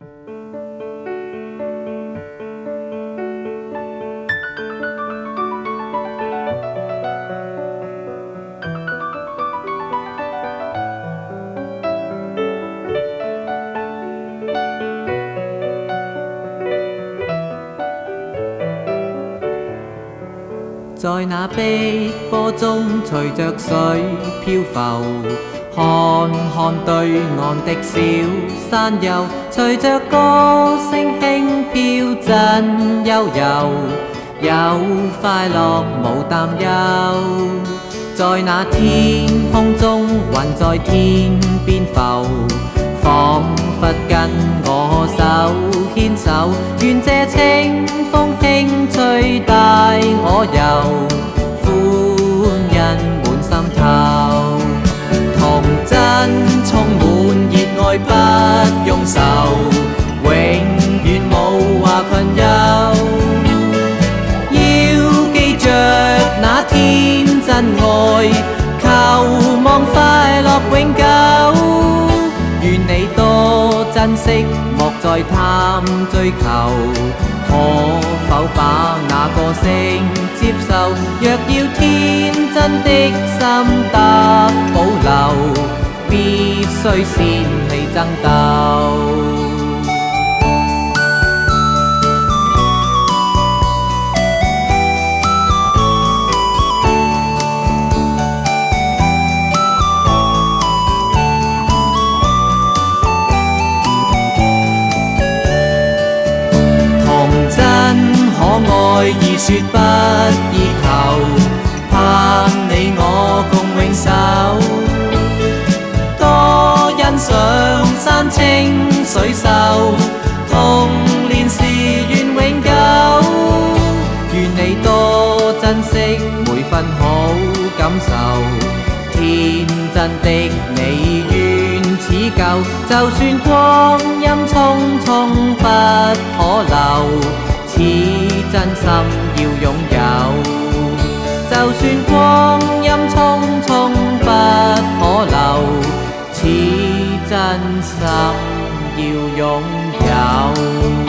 在那碧波中，隨着水漂浮，看看對岸的小山丘，隨着歌聲輕飄，真悠悠，有快樂無擔憂。在那天空中，雲在天邊浮，彷彿跟我手牽手，願這清風輕吹帶我遊，歡欣滿心頭。童真充滿熱愛不用愁，永遠無話困憂。要記着那天真愛，求望快樂永久。願你多珍惜，莫再貪追求。可否把那個性接受？若要天真的心得保留，必須先氣爭鬥。可愛易說不易求，盼你我共永守。多欣賞山清水秀，童年時願永久。願你多珍惜每分好感受，天真的你願似舊，就算光陰匆匆不可留。此真心要擁有，就算光陰匆匆不可留，此真心要擁有。